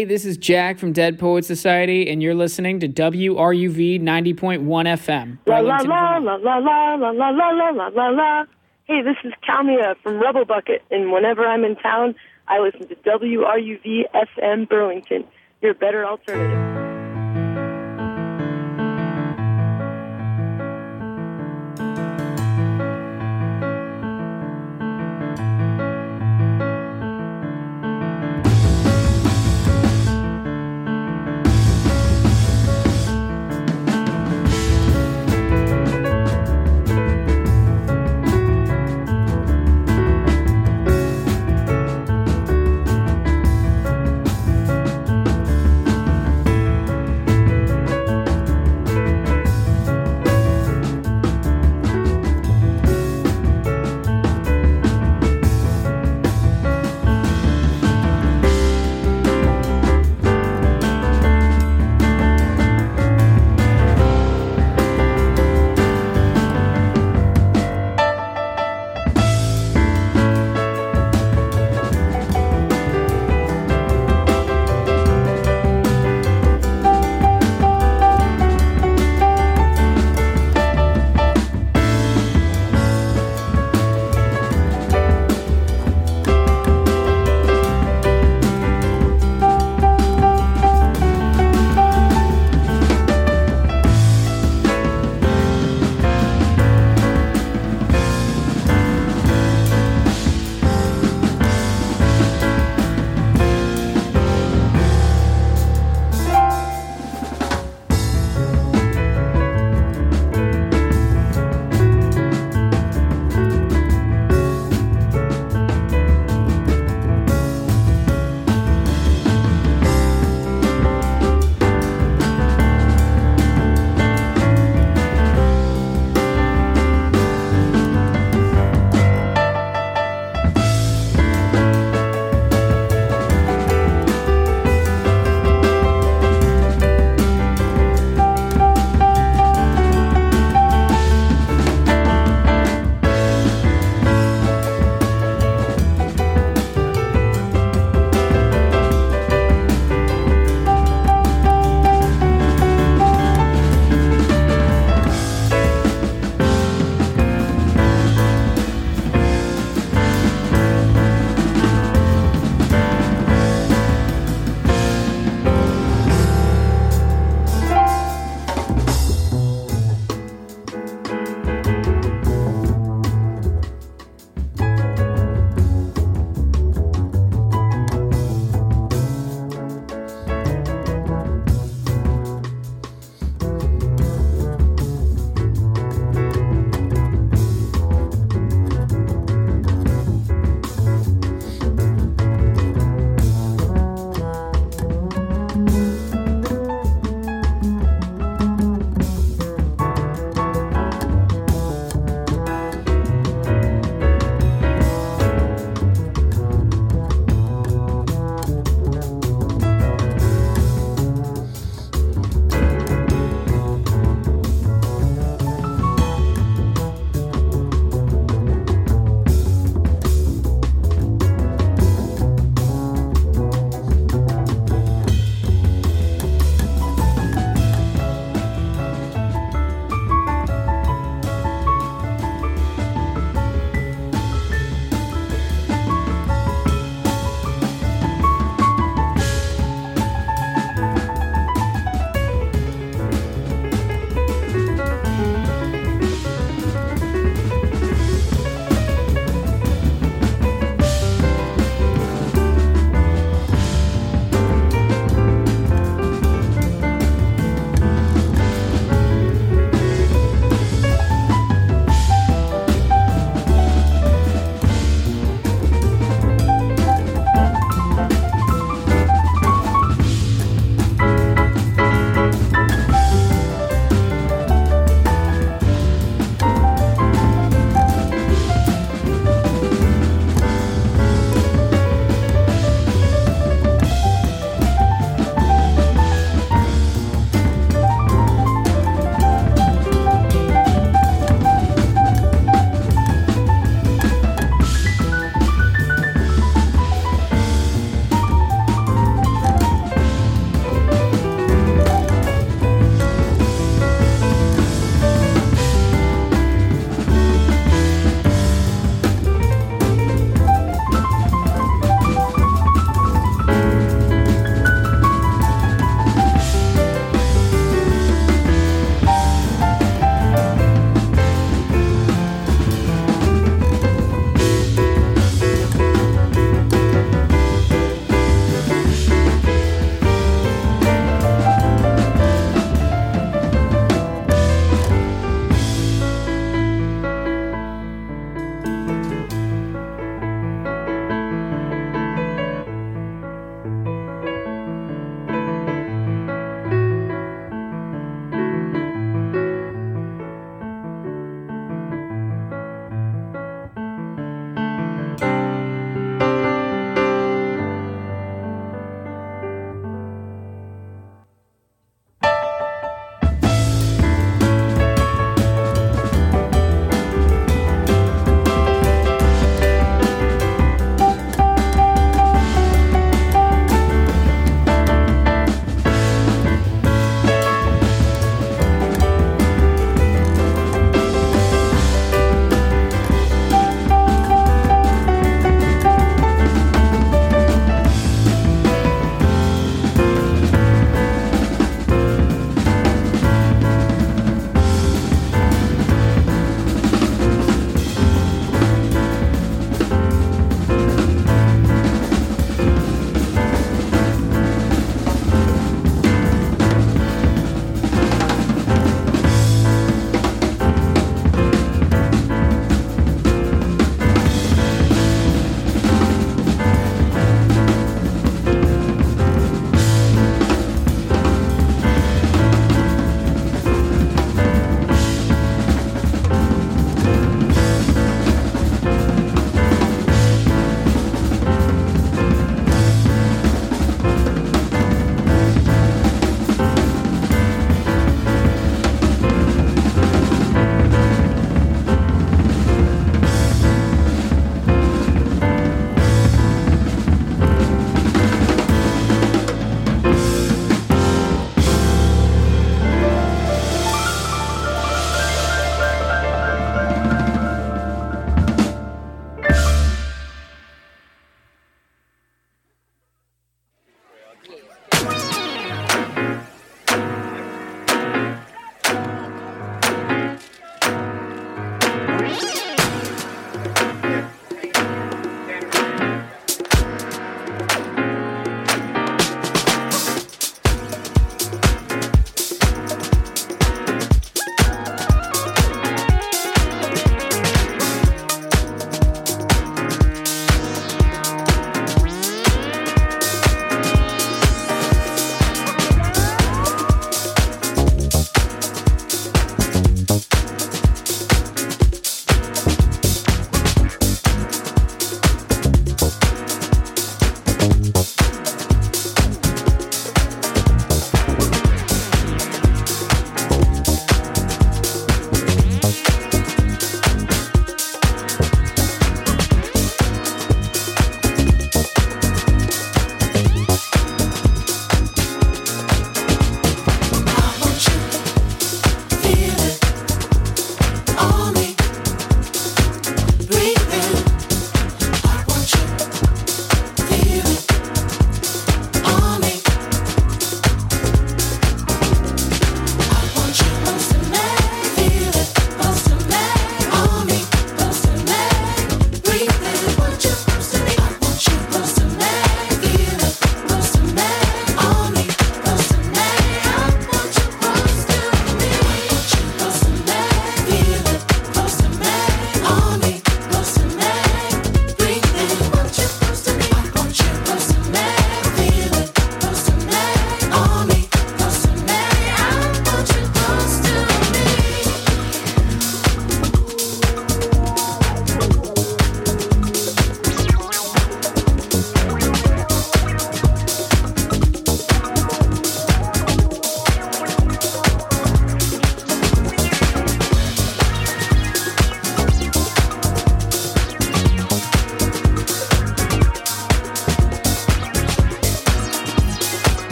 Hey, this is Jack from Dead Poets Society, and you're listening to WRUV 90.1 FM. La la la la la la la la la la la la. Hey, this is Kalmia from Rebel Bucket, and whenever I'm in town, I listen to WRUV FM Burlington, your better alternative.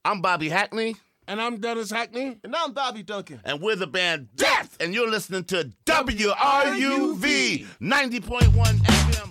I'm Bobby Hackney. And I'm Dennis Hackney. And I'm Bobby Duncan. And we're the band Death. And you're listening to WRUV 90.1 FM.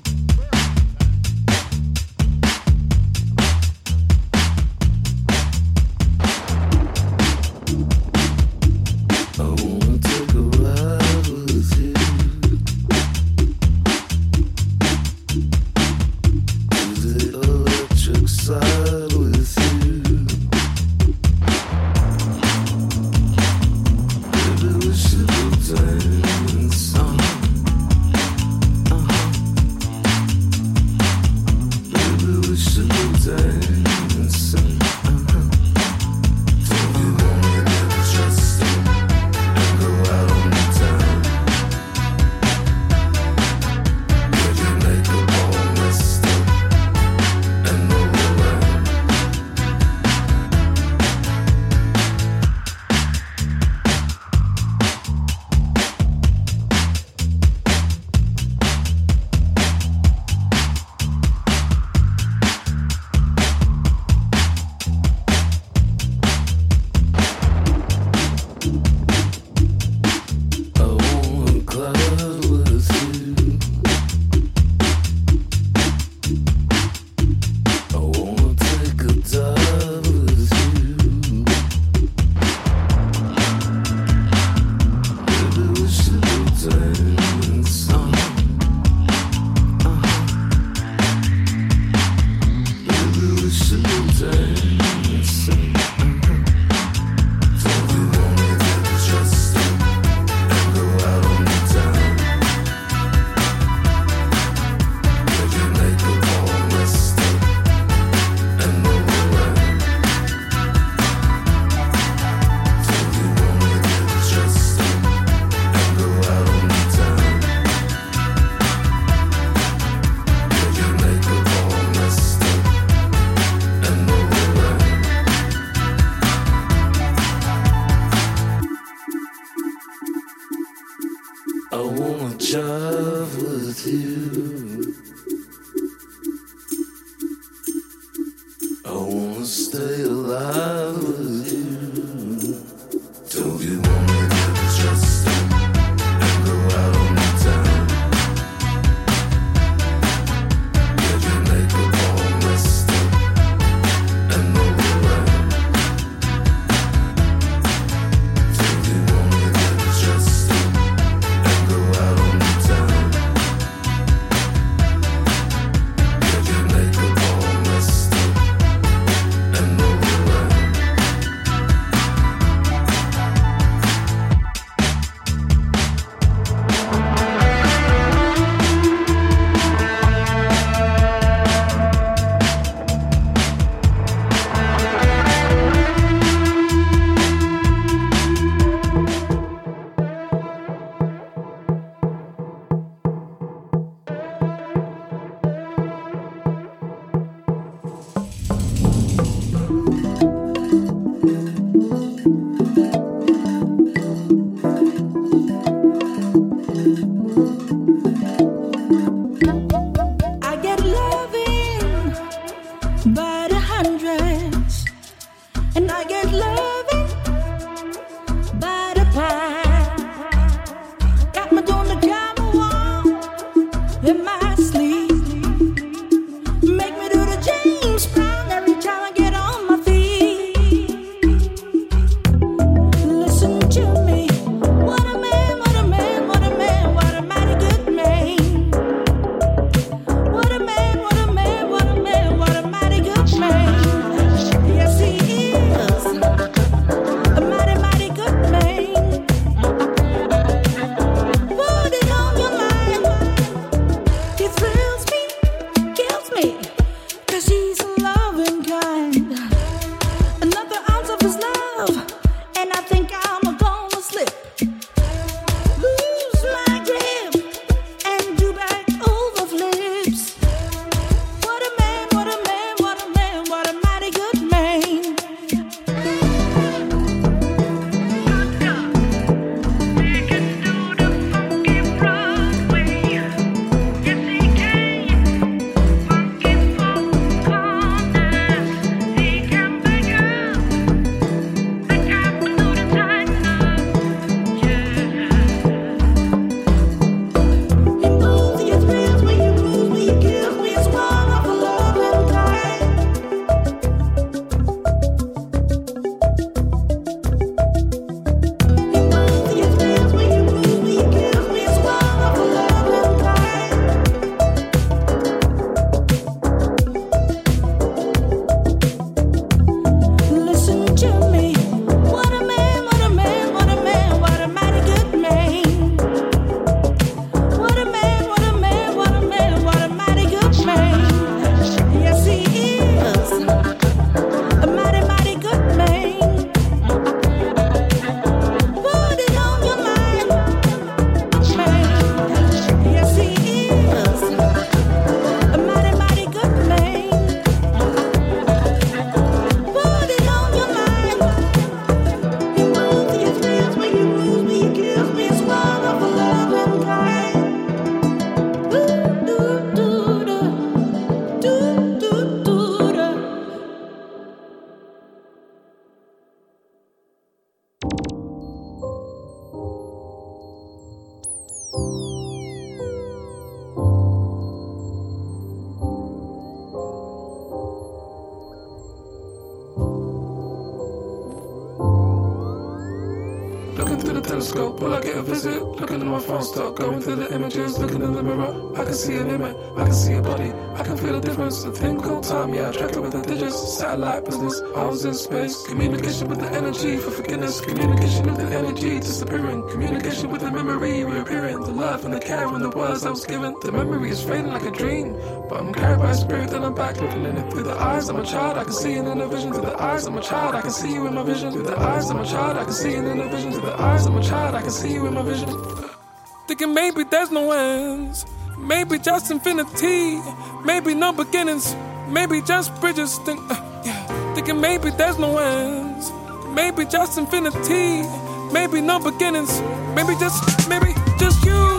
looking through the telescope. Will I get a visit? Looking at my phone, start going through the images. Looking in the mirror, I can see a limit. I can see a body, I can feel a difference. A thing called time, yeah, I track it with the digits. Satellite business, I was in space. Communication with the energy for forgiveness. Communication with the energy disappearing. Communication with the memory reappearing. The love and the care and the words I was given. The memory is fading like a dream, but I'm carried by a spirit that I'm back. Looking in it through the eyes of my child, I can see it in a vision. Through the eyes of my child, I can see you in my vision. Through the eyes of my child, I can see it in a vision. Through the eyes of my child, I can see you in my vision. Thinking maybe there's no ends, maybe just infinity, maybe no beginnings, maybe just bridges. Thinking maybe there's no ends, maybe just infinity, maybe no beginnings, maybe just you.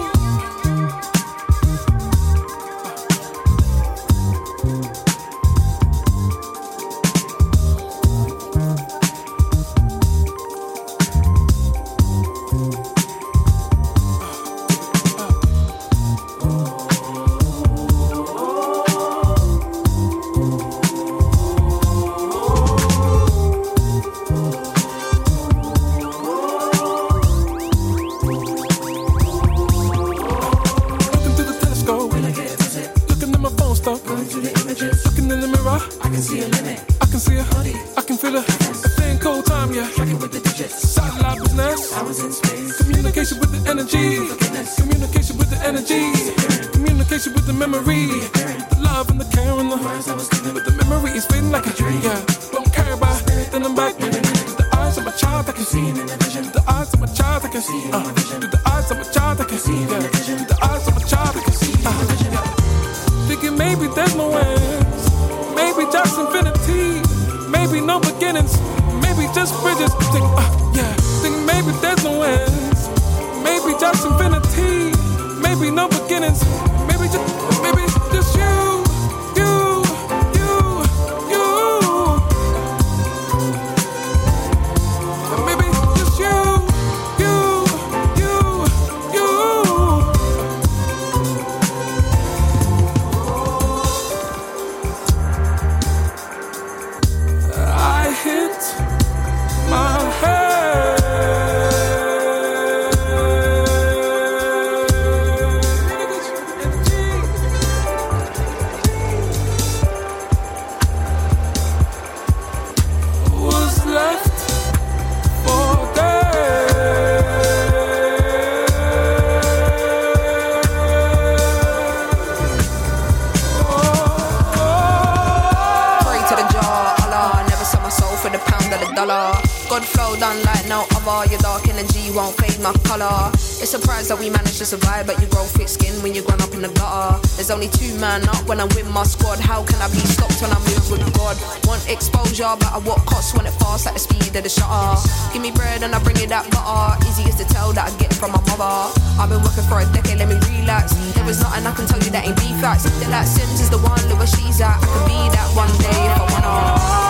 Survive, but you grow thick skin when you're grown up in the gutter. There's only two man up when I'm with my squad. How can I be stopped when I move with God? Want exposure, but at what cost when it fast like the speed of the shutter? Give me bread and I bring you that butter. Easiest to tell that I get it from my mother. I've been working for a decade, let me relax. There is nothing I can tell you that ain't be facts. They're like Sims is the one, look where she's at. I could be that one day if I wanna.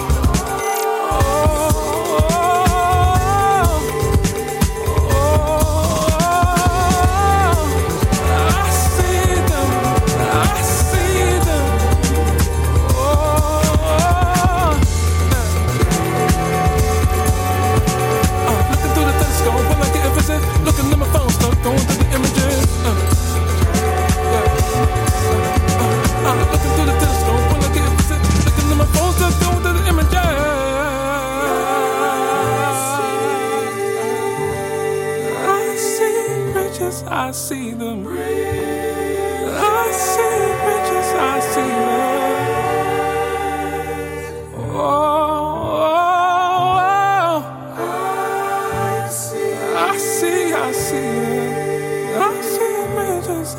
Looking at my phone, start going through the images. Looking through the telescope, when I get a visit. Looking at my phone, start going through the images. I see riches, I see them. I see riches, I see them. I see riches,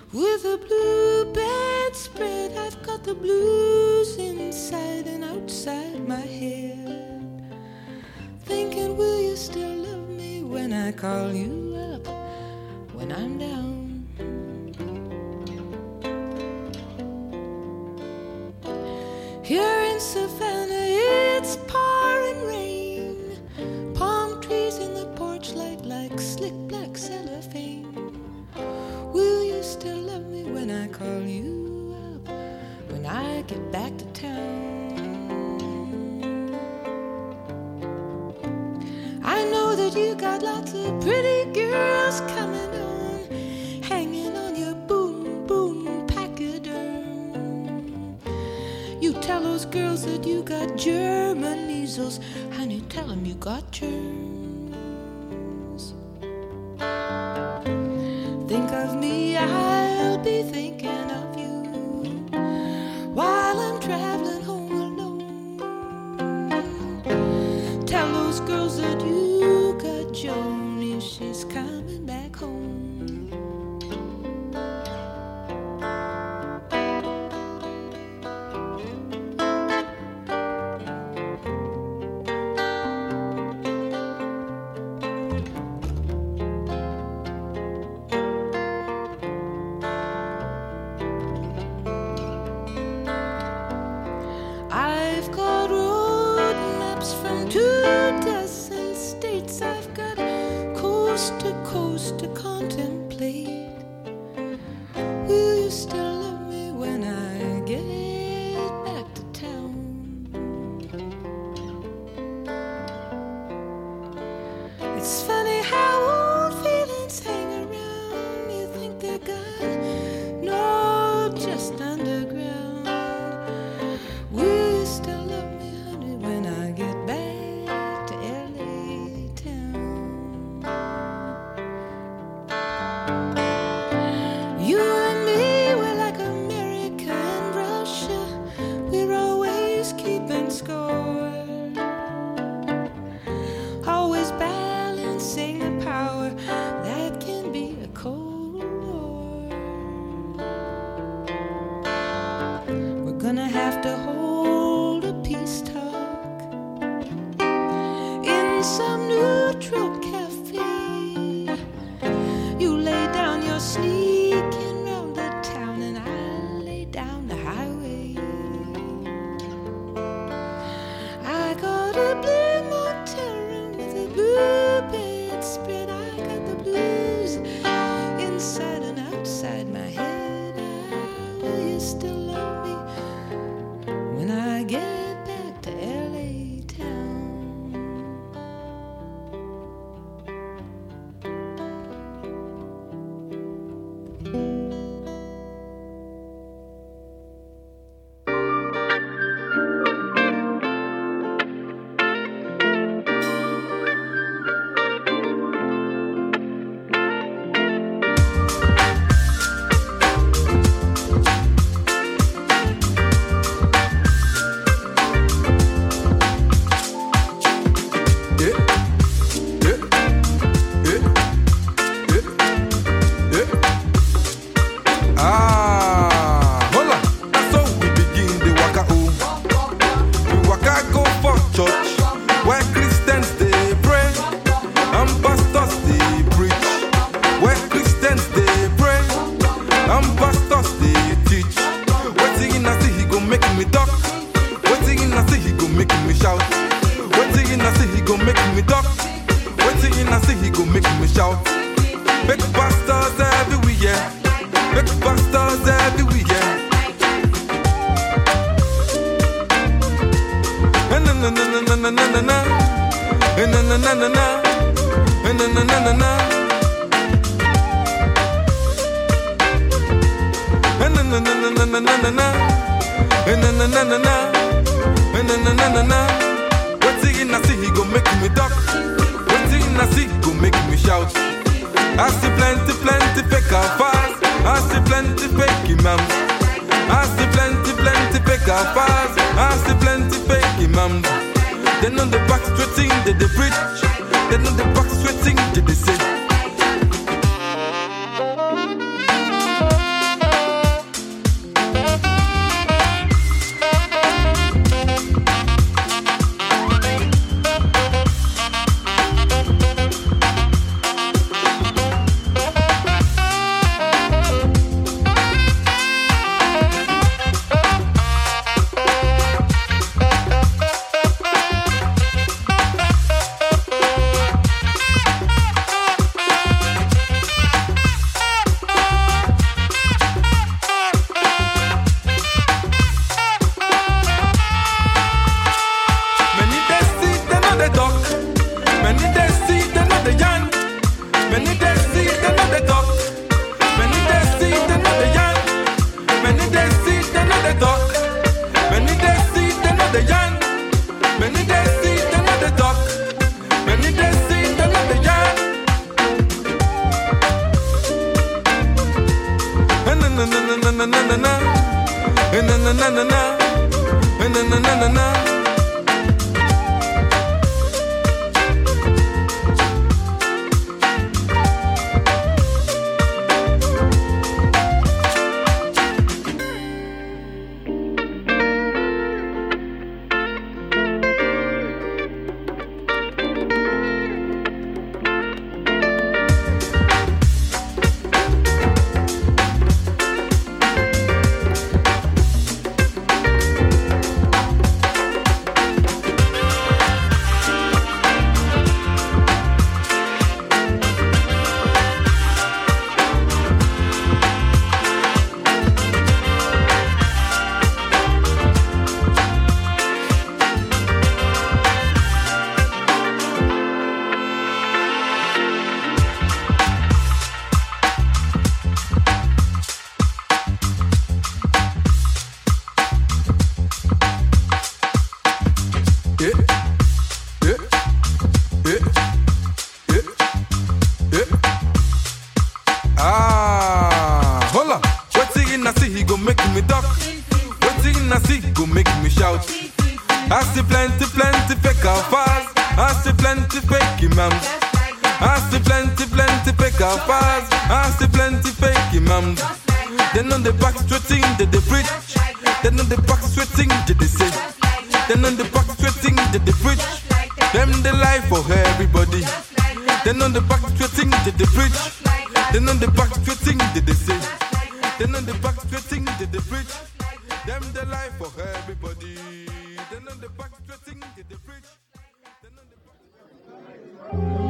With a blue bedspread, I've got the blues inside and outside my head. Thinking, will you still love me when I call you up, when I'm down? Here in Savannah, it's pouring rain. Palm trees in the porch light like slick black cellophane. Will you still love me when I call you up, when I get back to town? I know that you got lots of pretty girls coming on, hanging on your boom, boom pachyderm. You tell those girls that you got German measles, and you tell them you got germs. Think of me, I'll be thinking of you while I'm traveling home alone. Tell those girls that you got Joni, she's coming back home. I've got road maps from 24 states. I've got coast to contemplate. Will you still love me when I get back to town? It's funny how old feelings hang around. You think they're gone? No, just underground. Will you still love me, honey, when I get back to LA town? You and me, we're like America and Russia. We're always keeping score, always balancing the power that can be a cold war. We're gonna have to hold a peace talk in some neutral cafe. You lay down your sneaking round the town, and I lay down the highway. I got a blue motel room with a blue bedspread. I got the blues inside and outside my head. Will you still love me when I get back to LA town? Hola, that's how we begin the waka home. We waka go for church, where Christians they pray, and pastors they preach. Where Christians they pray, and pastors they teach. Waiting I see he go make me talk. Waiting I see he go make me shout. Waiting I see he go make me talk. Waiting I see he go make me shout. Big pastors everywhere. Big pastors everywhere. Na na na na na na na na na. Na na na na na na. Na na na na na na. Na na na na na na na na. Na na na na na na. Na na na na na. Waiting I see he go make me talk. Waiting I see he go make me shout. I see plenty fake and fast. I see plenty fake imams. I see plenty fake and fast. I see plenty fake imams. They know the back straight thing that they preach. They know the back straight thing that they say. na na na na. Na na na na na. Everybody.